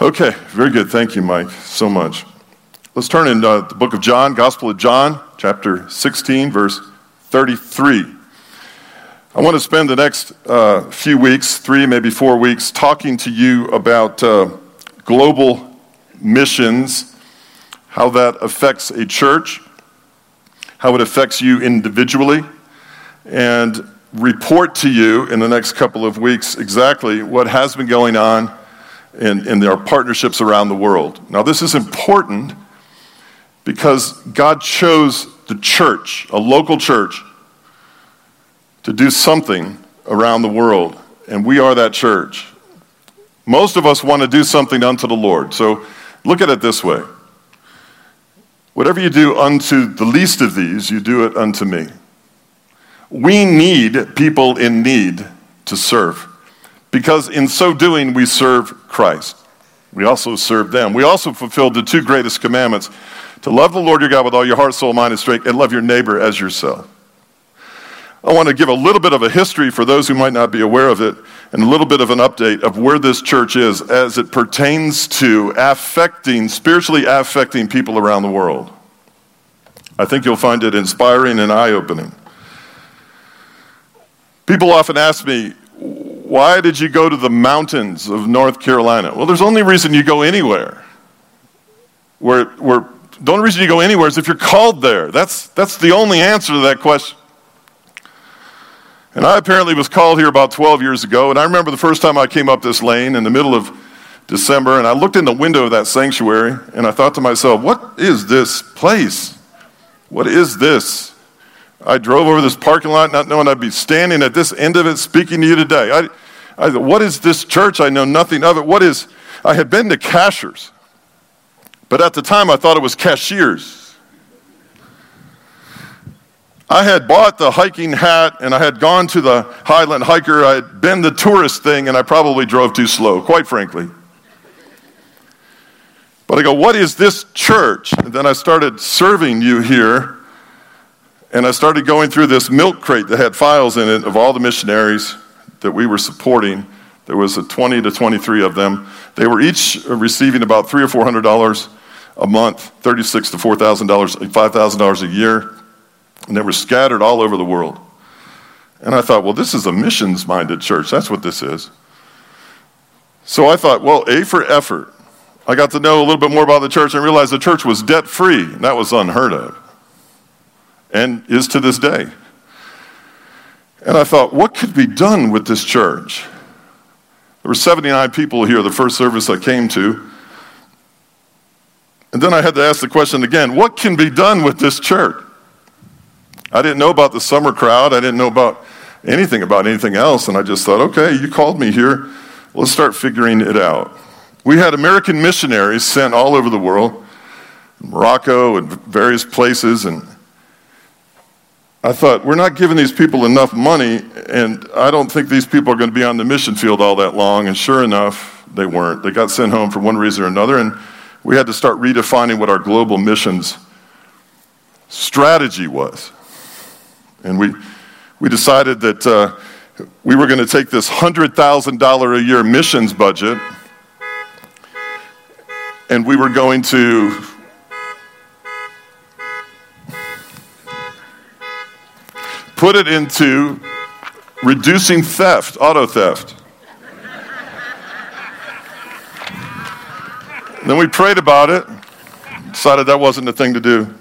Okay, very good. Thank you, Mike, so much. Let's turn in the book of John, Gospel of John, chapter 16, verse 33. I want to spend the next few weeks, 3, maybe 4 weeks, talking to you about global missions, how that affects a church, how it affects you individually, and report to you in the next couple of weeks exactly what has been going on in our partnerships around the world. Now, this is important because God chose the church, a local church, to do something around the world, and we are that church. Most of us want to do something unto the Lord. So look at it this way. Whatever you do unto the least of these, you do it unto me. We need people in need to serve, because in so doing, we serve Christ. We also serve them. We also fulfilled the 2 greatest commandments, to love the Lord your God with all your heart, soul, mind, and strength, and love your neighbor as yourself. I want to give a little bit of a history for those who might not be aware of it, and a little bit of an update of where this church is as it pertains to spiritually affecting people around the world. I think you'll find it inspiring and eye-opening. People often ask me, why did you go to the mountains of North Carolina? Well, there's only reason you go anywhere. The only reason you go anywhere is if you're called there. That's the only answer to that question. And I apparently was called here about 12 years ago, and I remember the first time I came up this lane in the middle of December, and I looked in the window of that sanctuary, and I thought to myself, what is this place? What is this? I drove over this parking lot not knowing I'd be standing at this end of it speaking to you today. I thought, what is this church? I know nothing of it. I had been to Cashers, but at the time I thought it was Cashiers. I had bought the hiking hat, and I had gone to the Highland Hiker. I had been the tourist thing, and I probably drove too slow, quite frankly. But I go, what is this church? And then I started serving you here, and I started going through this milk crate that had files in it of all the missionaries that we were supporting. There was 20 to 23 of them. They were each receiving about $300 or $400 a month, $36,000 to $4,000, $5,000 a year. And they were scattered all over the world. And I thought, well, this is a missions-minded church. That's what this is. So I thought, well, A for effort. I got to know a little bit more about the church and realized the church was debt-free. And that was unheard of. And is to this day. And I thought, what could be done with this church? There were 79 people here the first service I came to. And then I had to ask the question again, what can be done with this church? I didn't know about the summer crowd. I didn't know about anything else. And I just thought, okay, you called me here. Let's start figuring it out. We had American missionaries sent all over the world, Morocco and various places. And I thought, we're not giving these people enough money, and I don't think these people are going to be on the mission field all that long. And sure enough, they weren't. They got sent home for one reason or another, and we had to start redefining what our global missions strategy was. And we decided that we were going to take this $100,000 a year missions budget, and we were going to put it into reducing theft, auto theft. Then we prayed about it, decided that wasn't the thing to do.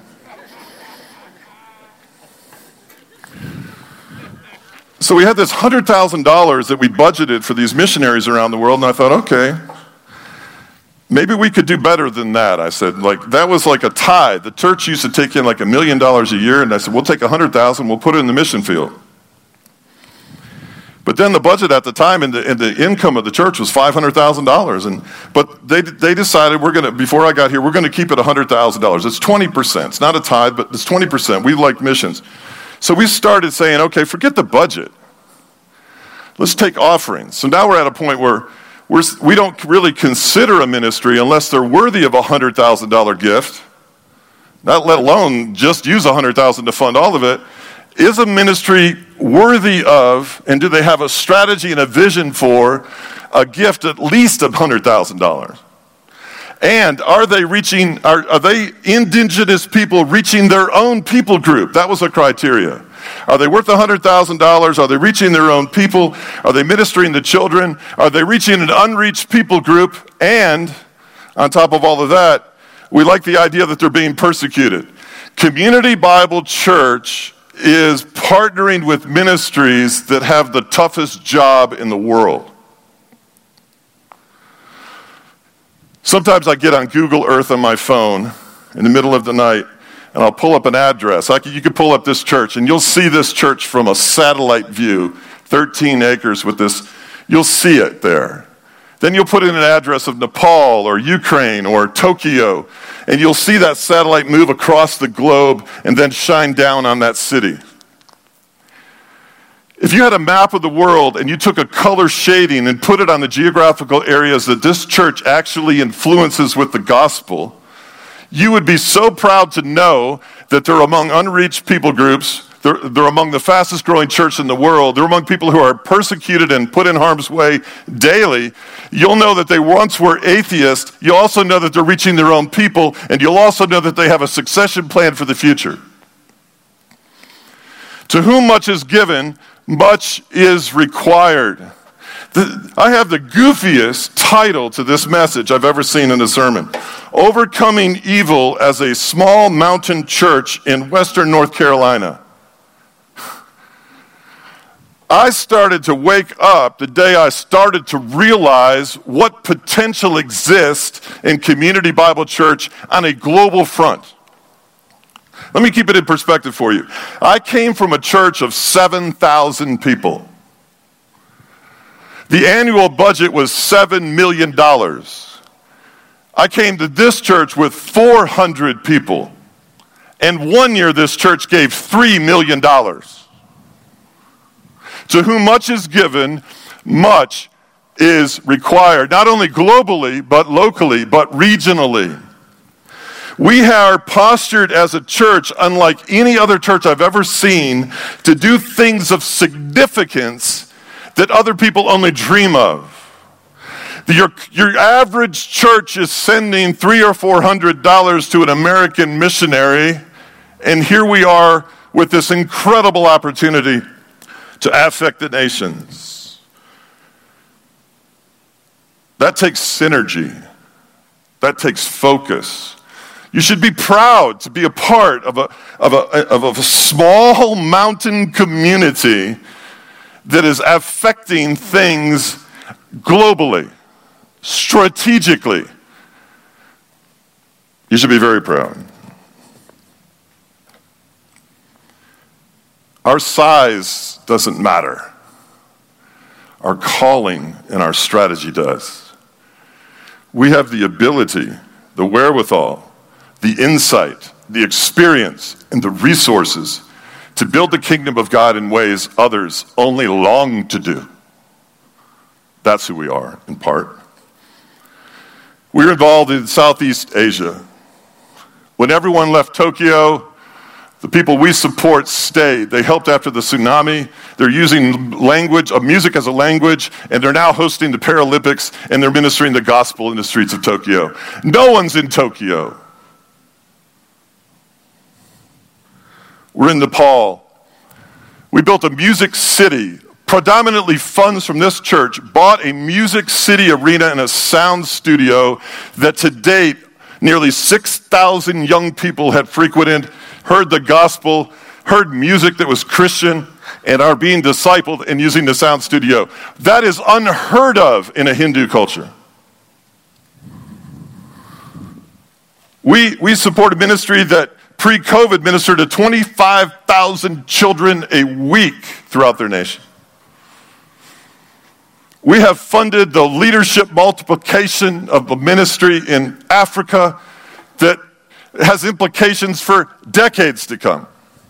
So we had this $100,000 that we budgeted for these missionaries around the world, and I thought, okay, maybe we could do better than that. I said, that was like a tithe. The church used to take in $1 million a year, and I said, we'll take $100,000, we'll put it in the mission field. But then the budget at the time and the income of the church was $500,000, but they decided before I got here, we're going to keep it $100,000. It's 20%. It's not a tithe, but it's 20%. We like missions. So we started saying, okay, forget the budget. Let's take offerings. So now we're at a point where we don't really consider a ministry unless they're worthy of a $100,000 gift, not let alone just use $100,000 to fund all of it. Is a ministry worthy of, and do they have a strategy and a vision for, a gift at least of $100,000? And are they indigenous people reaching their own people group? That was a criteria. Are they worth $100,000? Are they reaching their own people? Are they ministering to children? Are they reaching an unreached people group? And on top of all of that, we like the idea that they're being persecuted. Community Bible Church is partnering with ministries that have the toughest job in the world. Sometimes I get on Google Earth on my phone in the middle of the night, and I'll pull up an address. You could pull up this church, and you'll see this church from a satellite view, 13 acres with this. You'll see it there. Then you'll put in an address of Nepal or Ukraine or Tokyo, and you'll see that satellite move across the globe and then shine down on that city. If you had a map of the world and you took a color shading and put it on the geographical areas that this church actually influences with the gospel, you would be so proud to know that they're among unreached people groups. They're among the fastest growing church in the world. They're among people who are persecuted and put in harm's way daily. You'll know that they once were atheists. You'll also know that they're reaching their own people. And you'll also know that they have a succession plan for the future. To whom much is given, much is required. I have the goofiest title to this message I've ever seen in a sermon. Overcoming Evil as a Small Mountain Church in Western North Carolina. I started to wake up the day I started to realize what potential exists in Community Bible Church on a global front. Let me keep it in perspective for you. I came from a church of 7,000 people. The annual budget was $7 million. I came to this church with 400 people. And one year this church gave $3 million. To whom much is given, much is required. Not only globally, but locally, but regionally. We are postured as a church, unlike any other church I've ever seen, to do things of significance that other people only dream of. Your average church is sending $300 or $400 to an American missionary, and here we are with this incredible opportunity to affect the nations. That takes synergy. That takes focus. You should be proud to be a part of a small mountain community that is affecting things globally, strategically. You should be very proud. Our size doesn't matter. Our calling and our strategy does. We have the ability, the wherewithal, the insight, the experience, and the resources to build the kingdom of God in ways others only long to do. That's who we are, in part. We're involved in Southeast Asia. When everyone left Tokyo, the people we support stayed. They helped after the tsunami. They're using music as a language, and they're now hosting the Paralympics, and they're ministering the gospel in the streets of Tokyo. No one's in Tokyo. We're in Nepal. We built a music city. Predominantly funds from this church bought a music city arena and a sound studio that to date, nearly 6,000 young people had frequented, heard the gospel, heard music that was Christian, and are being discipled and using the sound studio. That is unheard of in a Hindu culture. We support a ministry that pre-COVID ministered to 25,000 children a week throughout their nation. We have funded the leadership multiplication of the ministry in Africa that has implications for decades to come.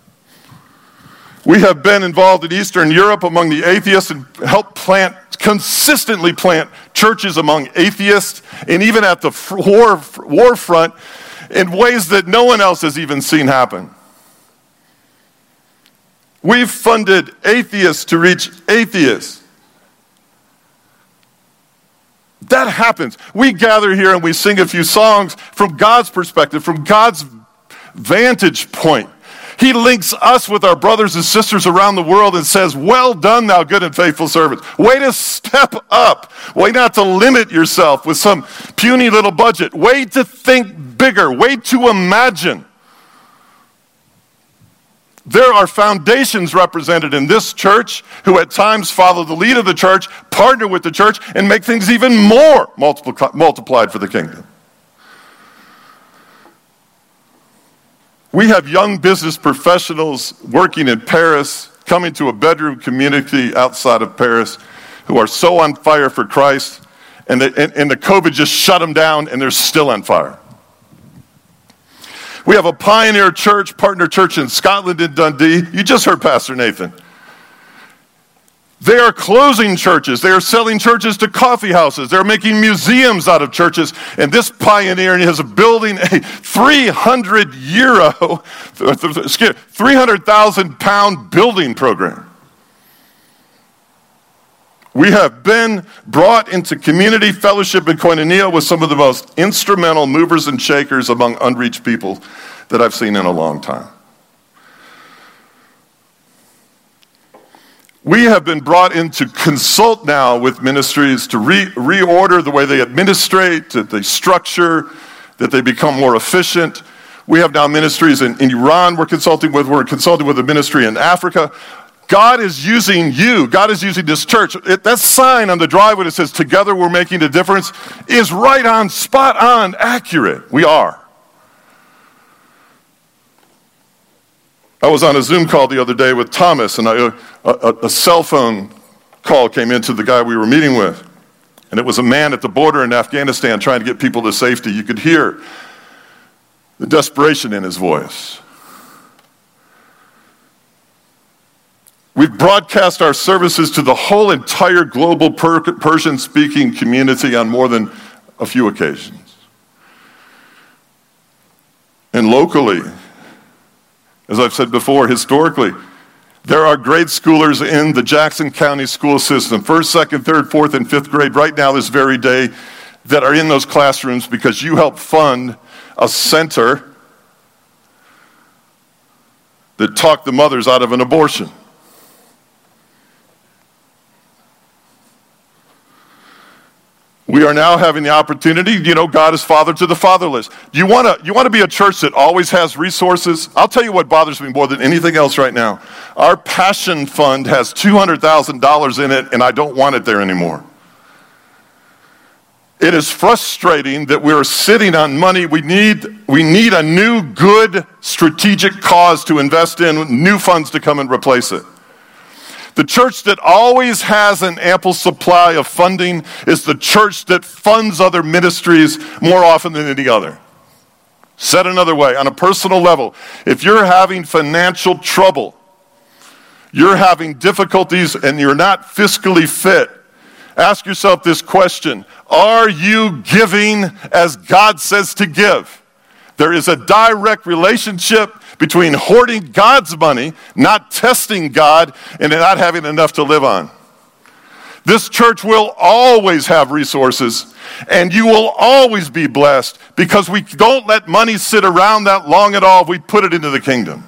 We have been involved in Eastern Europe among the atheists and helped consistently plant churches among atheists, and even at the war front in ways that no one else has even seen happen. We've funded atheists to reach atheists. That happens. We gather here and we sing a few songs from God's perspective, from God's vantage point. He links us with our brothers and sisters around the world and says, well done, thou good and faithful servant. Way to step up. Way not to limit yourself with some puny little budget. Way to think bigger. Way to imagine. There are foundations represented in this church who at times follow the lead of the church, partner with the church, and make things even more multiplied for the kingdom. We have young business professionals working in Paris, coming to a bedroom community outside of Paris, who are so on fire for Christ, and the COVID just shut them down, and they're still on fire. We have a pioneer church, partner church in Scotland in Dundee. You just heard Pastor Nathan. They are closing churches. They are selling churches to coffee houses. They're making museums out of churches. And this pioneer is building a 300,000 pound building program. We have been brought into community fellowship and koinonia with some of the most instrumental movers and shakers among unreached people that I've seen in a long time. We have been brought in to consult now with ministries to reorder the way they administrate, that they structure, that they become more efficient. We have now ministries in Iran we're consulting with a ministry in Africa. God is using you. God is using this church. That sign on the driveway that says, together we're making a difference, is right on, spot on, accurate. We are. I was on a Zoom call the other day with Thomas, and a cell phone call came into the guy we were meeting with. And it was a man at the border in Afghanistan trying to get people to safety. You could hear the desperation in his voice. We've broadcast our services to the whole entire global Persian-speaking community on more than a few occasions. And locally, as I've said before, historically, there are grade schoolers in the Jackson County school system, 1st, 2nd, 3rd, 4th, and 5th grade, right now this very day, that are in those classrooms because you help fund a center that talked the mothers out of an abortion. We are now having the opportunity, God is father to the fatherless. You want to be a church that always has resources? I'll tell you what bothers me more than anything else right now. Our passion fund has $200,000 in it, and I don't want it there anymore. It is frustrating that we're sitting on money. We need a new, good, strategic cause to invest in, new funds to come and replace it. The church that always has an ample supply of funding is the church that funds other ministries more often than any other. Said another way, on a personal level, if you're having financial trouble, you're having difficulties and you're not fiscally fit, ask yourself this question: are you giving as God says to give? There is a direct relationship between hoarding God's money, not testing God, and not having enough to live on. This church will always have resources, and you will always be blessed because we don't let money sit around that long at all if we put it into the kingdom.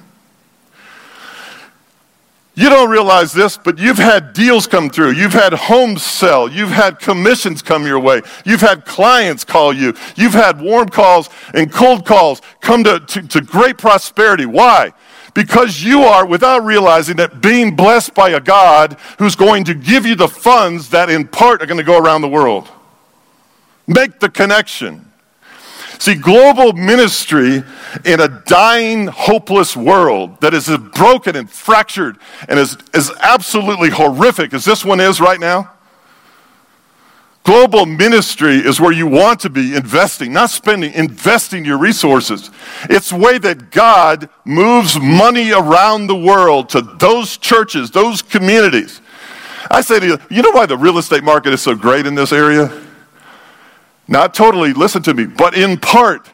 You don't realize this, but you've had deals come through. You've had homes sell. You've had commissions come your way. You've had clients call you. You've had warm calls and cold calls come to great prosperity. Why? Because you are, without realizing that, being blessed by a God who's going to give you the funds that in part are going to go around the world. Make the connection. See, global ministry in a dying, hopeless world that is as broken and fractured and as absolutely horrific as this one is right now, global ministry is where you want to be investing, not spending, investing your resources. It's the way that God moves money around the world to those churches, those communities. I say to you, you know why the real estate market is so great in this area? Not totally, listen to me, but in part,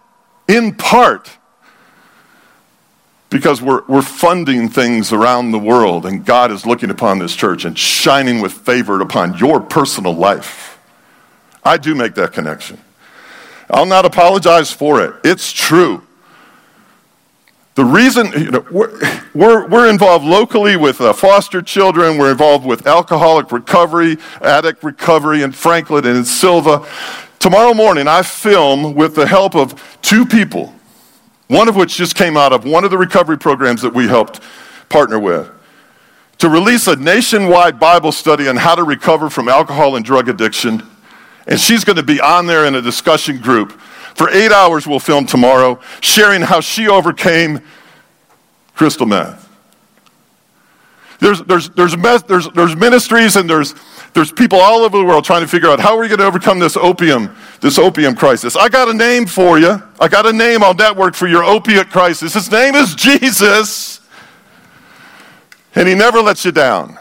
because we're funding things around the world, and God is looking upon this church and shining with favor upon your personal life. I do make that connection. I'll not apologize for it. It's true. The reason, we're involved locally with foster children. We're involved with alcoholic recovery, addict recovery in Franklin and in Silva. Tomorrow morning, I film with the help of 2 people, one of which just came out of one of the recovery programs that we helped partner with, to release a nationwide Bible study on how to recover from alcohol and drug addiction. And she's going to be on there in a discussion group. For 8 hours, we'll film tomorrow, sharing how she overcame crystal meth. There's ministries and there's people all over the world trying to figure out how are we going to overcome this opium crisis. I got a name for you. I got a name on network for your opiate crisis. His name is Jesus, and he never lets you down.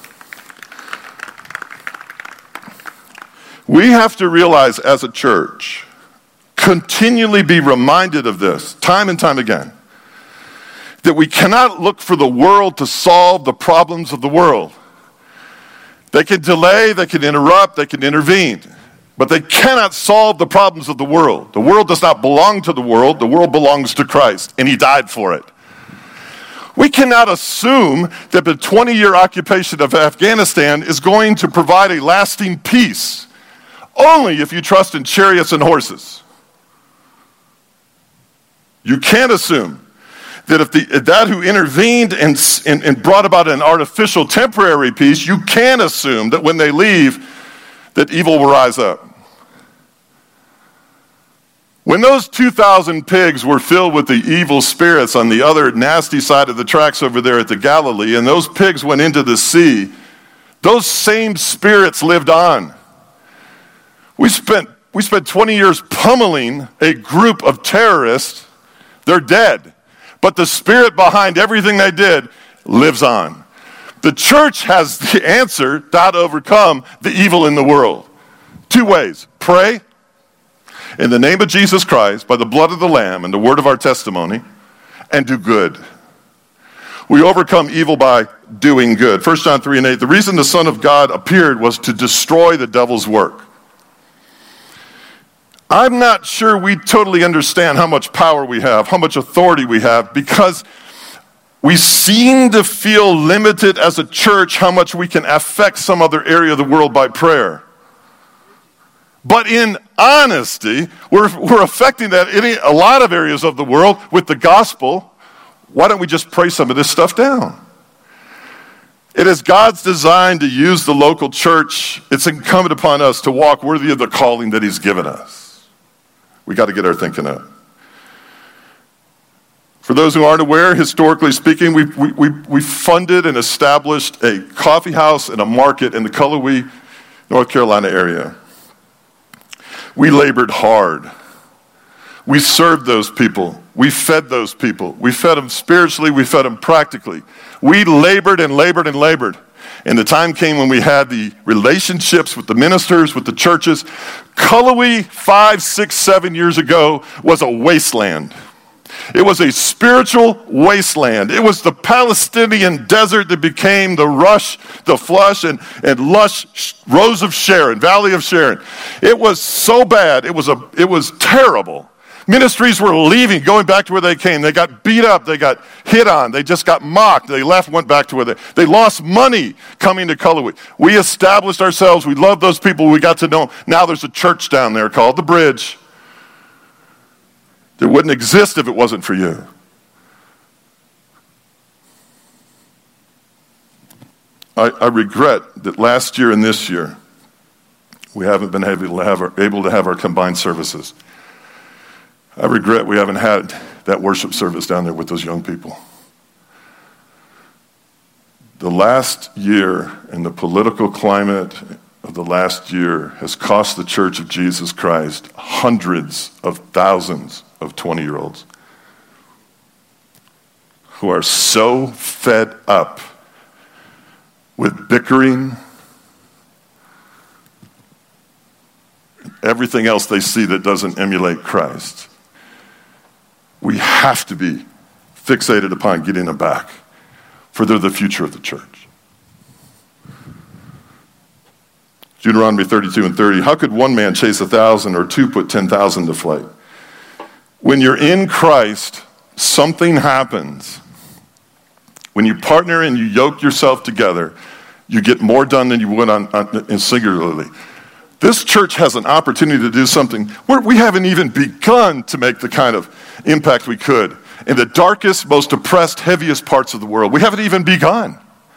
We have to realize as a church, continually be reminded of this, time and time again, that we cannot look for the world to solve the problems of the world. They can delay, they can interrupt, they can intervene, but they cannot solve the problems of the world. The world does not belong to the world belongs to Christ, and he died for it. We cannot assume that the 20-year occupation of Afghanistan is going to provide a lasting peace, only if you trust in chariots and horses. You can't assume that if that who intervened and brought about an artificial temporary peace, you can assume that when they leave, that evil will rise up. When those 2,000 pigs were filled with the evil spirits on the other nasty side of the tracks over there at the Galilee, and those pigs went into the sea, those same spirits lived on. We spent 20 years pummeling a group of terrorists. They're dead. But the spirit behind everything they did lives on. The church has the answer to how to overcome the evil in the world. 2 ways. Pray in the name of Jesus Christ, by the blood of the Lamb and the word of our testimony, and do good. We overcome evil by doing good. 1 John 3:8, the reason the Son of God appeared was to destroy the devil's work. I'm not sure we totally understand how much power we have, how much authority we have, because we seem to feel limited as a church how much we can affect some other area of the world by prayer. But in honesty, we're affecting that in a lot of areas of the world with the gospel. Why don't we just pray some of this stuff down? It is God's design to use the local church. It's incumbent upon us to walk worthy of the calling that he's given us. We got to get our thinking up. For those who aren't aware, historically speaking, we funded and established a coffee house and a market in the Cullowhee, North Carolina area. We labored hard. We served those people. We fed those people. We fed them spiritually. We fed them practically. We labored and labored and labored. And the time came when we had the relationships with the ministers, with the churches. Cullowhee 5, 6, 7 years ago was a wasteland. It was a spiritual wasteland. It was the Palestinian desert that became the Rush, the Flush, and lush Rose of Sharon, Valley of Sharon. It was so bad. It was terrible. Ministries were leaving, going back to where they came. They got beat up. They got hit on. They just got mocked. They left, went back to where they lost money coming to Cullowhee. We established ourselves. We loved those people. We got to know them. Now there's a church down there called The Bridge. That wouldn't exist if it wasn't for you. I regret that last year and this year, we haven't been able to have our combined services. I regret we haven't had that worship service down there with those young people. The last year and the political climate of the last year has cost the Church of Jesus Christ hundreds of thousands of 20-year-olds who are so fed up with bickering, everything else they see that doesn't emulate Christ. We have to be fixated upon getting them back, for they're the future of the church. Deuteronomy 32:30. How could one man chase 1,000 or two put 10,000 to flight? When you're in Christ, something happens. When you partner and you yoke yourself together, you get more done than you would singularly. This church has an opportunity to do something where we haven't even begun to make the kind of impact we could in the darkest, most oppressed, heaviest parts of the world. We haven't even begun.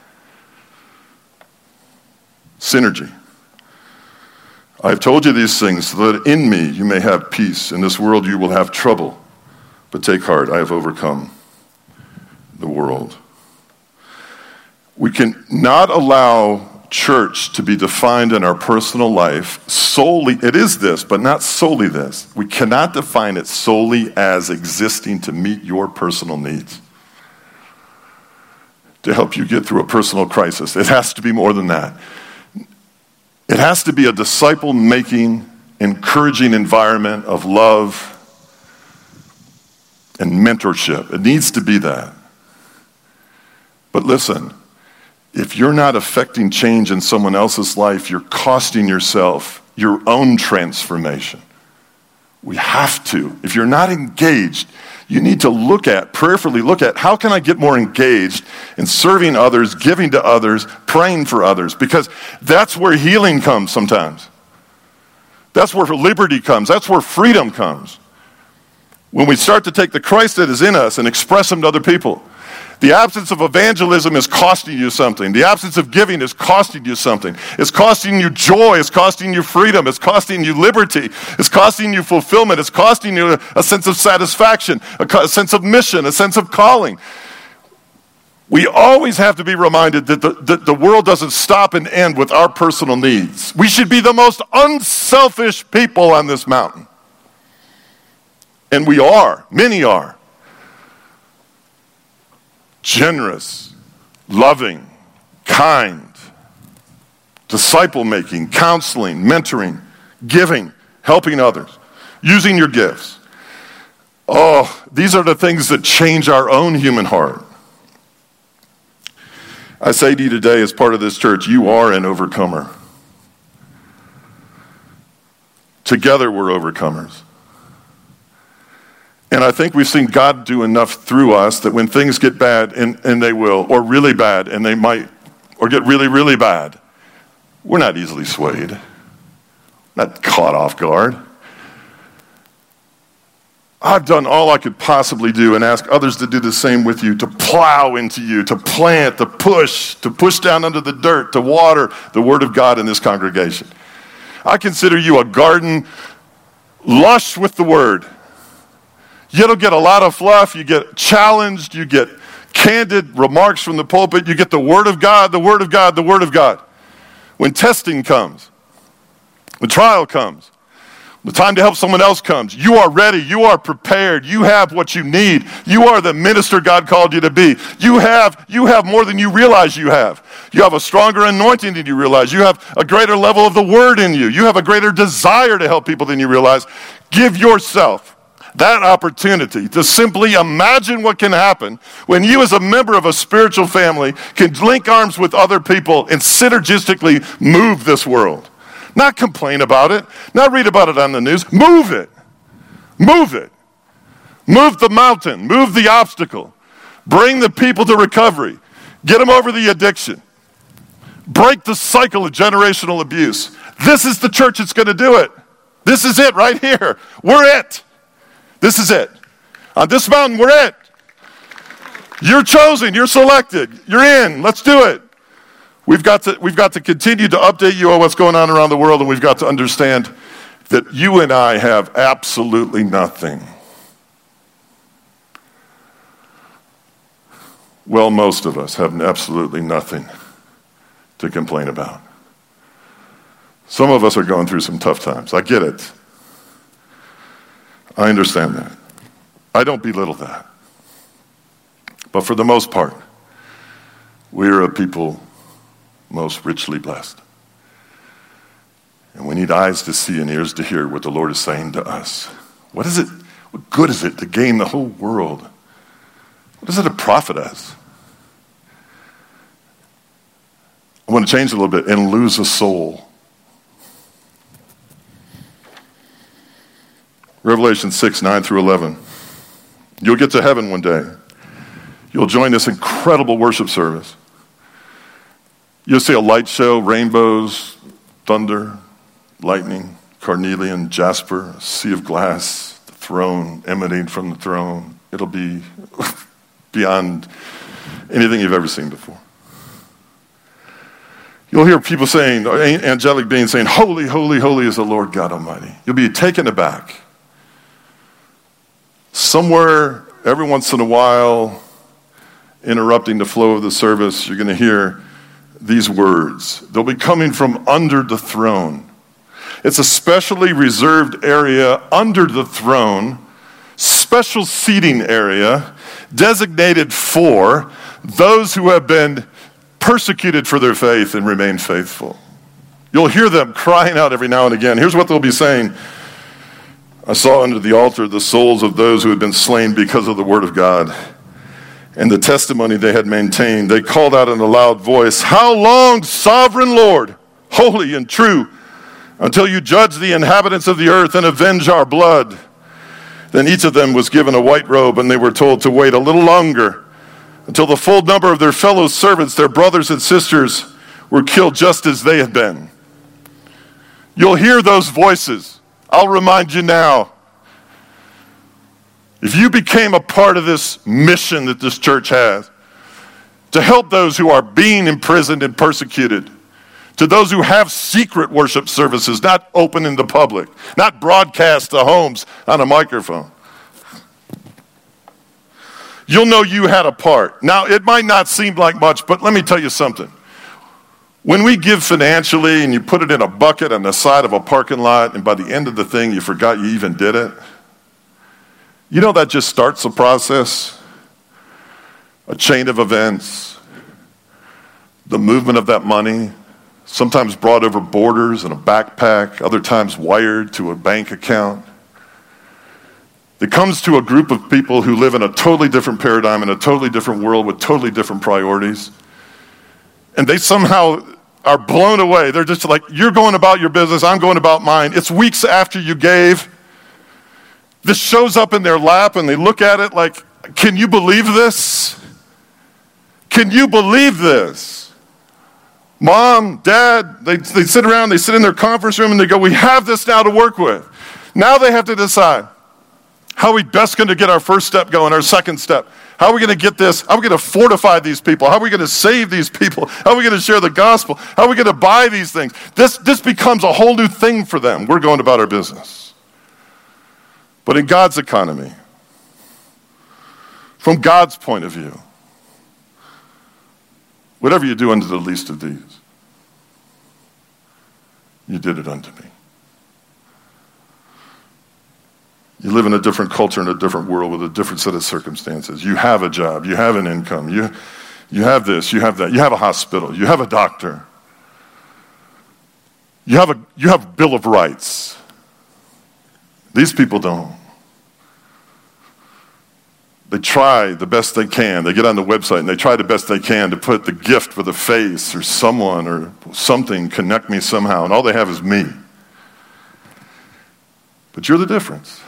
Synergy. I have told you these things so that in me you may have peace. In this world you will have trouble. But take heart, I have overcome the world. We can not allow church to be defined in our personal life solely. It is this, but not solely this. We cannot define it solely as existing to meet your personal needs, to help you get through a personal crisis. It has to be more than that. It has to be a disciple-making, encouraging environment of love and mentorship. It needs to be that. But listen, if you're not affecting change in someone else's life, you're costing yourself your own transformation. We have to. If you're not engaged, you need to prayerfully look at, how can I get more engaged in serving others, giving to others, praying for others? Because that's where healing comes sometimes. That's where liberty comes. That's where freedom comes. When we start to take the Christ that is in us and express him to other people. The absence of evangelism is costing you something. The absence of giving is costing you something. It's costing you joy. It's costing you freedom. It's costing you liberty. It's costing you fulfillment. It's costing you a sense of satisfaction, a sense of mission, a sense of calling. We always have to be reminded that the world doesn't stop and end with our personal needs. We should be the most unselfish people on this mountain. And we are. Many are. Generous, loving, kind, disciple-making, counseling, mentoring, giving, helping others, using your gifts. Oh, these are the things that change our own human heart. I say to you today, as part of this church, you are an overcomer. Together we're overcomers. And I think we've seen God do enough through us that when things get bad, and they will, or really bad, and they might, or get really, really bad, we're not easily swayed, not caught off guard. I've done all I could possibly do and ask others to do the same with you, to plow into you, to plant, to push down under the dirt, to water the Word of God in this congregation. I consider you a garden lush with the Word. You don't get a lot of fluff. You get challenged. You get candid remarks from the pulpit. You get the Word of God, the Word of God, the Word of God. When testing comes, when trial comes, the time to help someone else comes, you are ready. You are prepared. You have what you need. You are the minister God called you to be. You have more than you realize you have. You have a stronger anointing than you realize. You have a greater level of the Word in you. You have a greater desire to help people than you realize. Give yourself that opportunity to simply imagine what can happen when you, as a member of a spiritual family, can link arms with other people and synergistically move this world. Not complain about it, not read about it on the news. Move it. Move it. Move the mountain. Move the obstacle. Bring the people to recovery. Get them over the addiction. Break the cycle of generational abuse. This is the church that's going to do it. This is it right here. We're it. This is it. On this mountain, we're it. You're chosen. You're selected. You're in. Let's do it. We've got to continue to update you on what's going on around the world, and we've got to understand that you and I have absolutely nothing. Well, most of us have absolutely nothing to complain about. Some of us are going through some tough times. I get it. I understand that. I don't belittle that. But for the most part, we are a people most richly blessed. And we need eyes to see and ears to hear what the Lord is saying to us. What good is it to gain the whole world? What does it profit us? I want to change a little bit, and lose a soul. Revelation 6, 9 through 11. You'll get to heaven one day. You'll join this incredible worship service. You'll see a light show, rainbows, thunder, lightning, carnelian, jasper, a sea of glass, the throne emanating from the throne. It'll be beyond anything you've ever seen before. You'll hear people saying, angelic beings saying, holy, holy, holy is the Lord God Almighty. You'll be taken aback. Somewhere, every once in a while, interrupting the flow of the service, you're going to hear these words. They'll be coming from under the throne. It's a specially reserved area under the throne, special seating area designated for those who have been persecuted for their faith and remain faithful. You'll hear them crying out every now and again. Here's what they'll be saying. I saw under the altar the souls of those who had been slain because of the word of God and the testimony they had maintained. They called out in a loud voice, how long, sovereign Lord, holy and true, until you judge the inhabitants of the earth and avenge our blood? Then each of them was given a white robe, and they were told to wait a little longer until the full number of their fellow servants, their brothers and sisters, were killed just as they had been. You'll hear those voices. I'll remind you now. If you became a part of this mission that this church has, to help those who are being imprisoned and persecuted, to those who have secret worship services, not open in the public, not broadcast to homes on a microphone, you'll know you had a part. Now, it might not seem like much, but let me tell you something. When we give financially and you put it in a bucket on the side of a parking lot, and by the end of the thing you forgot you even did it, you know that just starts a process, a chain of events, the movement of that money, sometimes brought over borders in a backpack, other times wired to a bank account. It comes to a group of people who live in a totally different paradigm, in a totally different world with totally different priorities. And they somehow are blown away. They're just like, you're going about your business, I'm going about mine. It's weeks after you gave. This shows up in their lap and they look at it like, can you believe this? Can you believe this? Mom, Dad, they sit around, they sit in their conference room and they go, we have this now to work with. Now they have to decide, how are we best going to get our first step going, our second step? How are we going to get this? How are we going to fortify these people? How are we going to save these people? How are we going to share the gospel? How are we going to buy these things? This becomes a whole new thing for them. We're going about our business. But in God's economy, from God's point of view, whatever you do unto the least of these, you did it unto me. You live in a different culture, in a different world, with a different set of circumstances. You have a job, you have an income, you have this, you have that, you have a hospital, you have a doctor. You have a Bill of Rights. These people don't. They try the best they can. They get on the website and they try the best they can to put the gift with a face or someone or something, connect me somehow, and all they have is me. But you're the difference.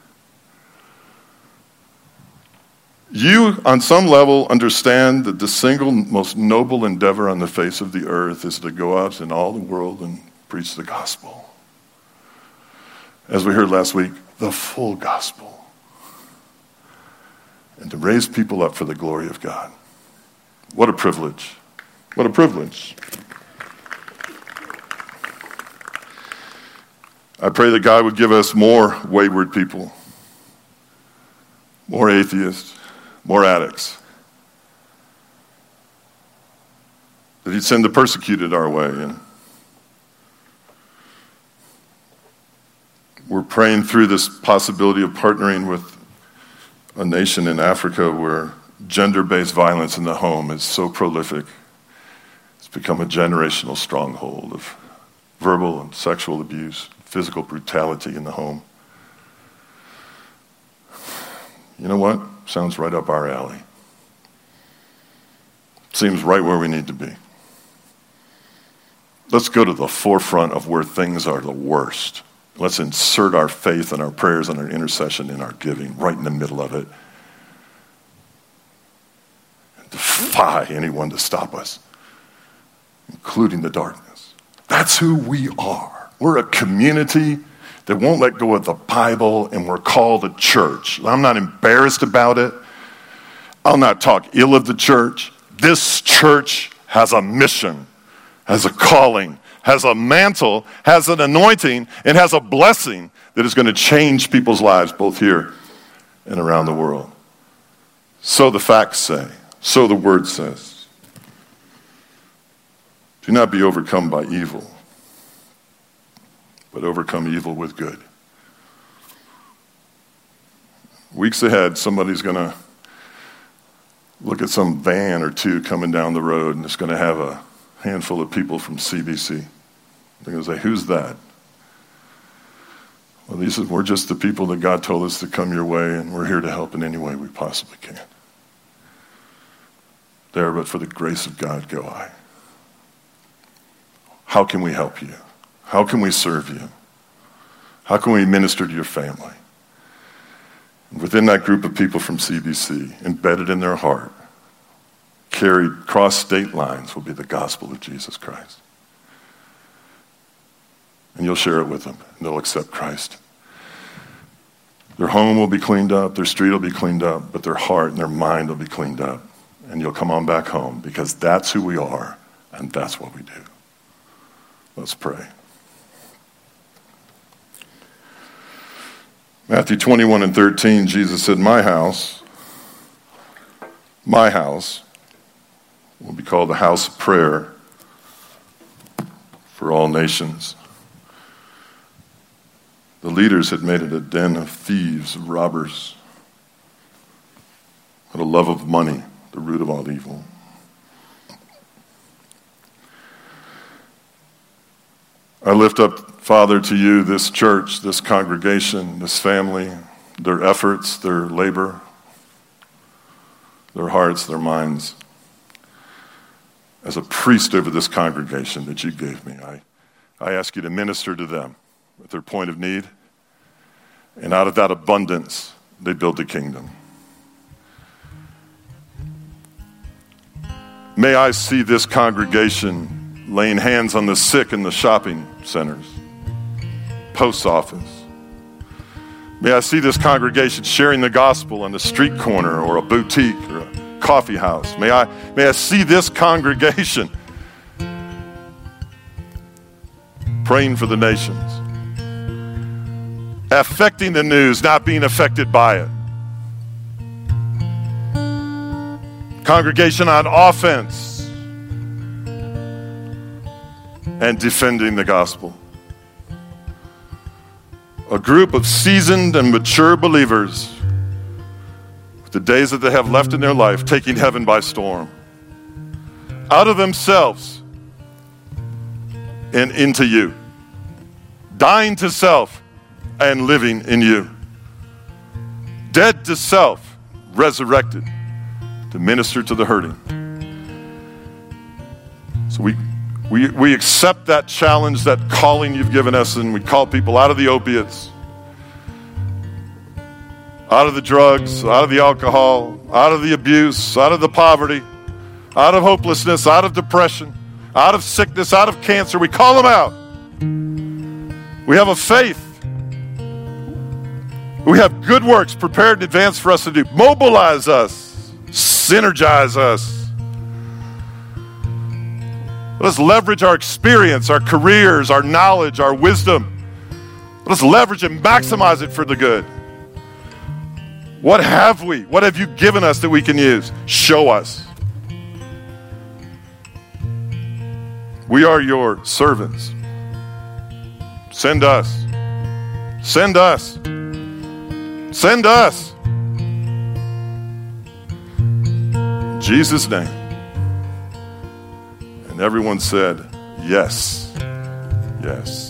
You, on some level, understand that the single most noble endeavor on the face of the earth is to go out in all the world and preach the gospel. As we heard last week, the full gospel. And to raise people up for the glory of God. What a privilege. What a privilege. I pray that God would give us more wayward people, more atheists, more addicts. That he'd send the persecuted our way. And we're praying through this possibility of partnering with a nation in Africa where gender-based violence in the home is so prolific. It's become a generational stronghold of verbal and sexual abuse, physical brutality in the home. You know what? Sounds right up our alley. Seems right where we need to be. Let's go to the forefront of where things are the worst Let's insert our faith and our prayers and our intercession in our giving right in the middle of it. And defy anyone to stop us, including the darkness. That's who we are. We're a community that won't let go of the Bible, and we're called a church. I'm not embarrassed about it. I'll not talk ill of the church. This church has a mission, has a calling, has a mantle, has an anointing, and has a blessing that is going to change people's lives both here and around the world. So the facts say, so the word says. Do not be overcome by evil, but overcome evil with good. Weeks ahead, somebody's going to look at some van or two coming down the road, and it's going to have a handful of people from CBC. They're going to say, who's that? Well, we're just the people that God told us to come your way, and we're here to help in any way we possibly can. There, but for the grace of God, go I. How can we help you? How can we serve you? How can we minister to your family? And within that group of people from CBC, embedded in their heart, carried across state lines, will be the gospel of Jesus Christ. And you'll share it with them, and they'll accept Christ. Their home will be cleaned up, their street will be cleaned up, but their heart and their mind will be cleaned up. And you'll come on back home, because that's who we are, and that's what we do. Let's pray. Matthew 21:13, Jesus said, my house will be called the house of prayer for all nations. The leaders had made it a den of thieves, of robbers, and a love of money, the root of all evil. I lift up, Father, to you this church, this congregation, this family, their efforts, their labor, their hearts, their minds. As a priest over this congregation that you gave me, I ask you to minister to them at their point of need. And out of that abundance, they build the kingdom. May I see this congregation laying hands on the sick in the shopping centers, post office. May I see this congregation sharing the gospel on the street corner or a boutique or a coffee house. May I see this congregation praying for the nations, affecting the news, not being affected by it. Congregation on offense and defending the gospel. A group of seasoned and mature believers with the days that they have left in their life taking heaven by storm. Out of themselves and into you. Dying to self and living in you. Dead to self, resurrected to minister to the hurting. So we accept that challenge, that calling you've given us, and we call people out of the opiates, out of the drugs, out of the alcohol, out of the abuse, out of the poverty, out of hopelessness, out of depression, out of sickness, out of cancer. We call them out. We have a faith. We have good works prepared in advance for us to do. Mobilize us. Synergize us. Let us leverage our experience, our careers, our knowledge, our wisdom. Let us leverage and maximize it for the good. What have we? What have you given us that we can use? Show us. We are your servants. Send us. Send us. Send us. In Jesus' name. And everyone said, yes, yes.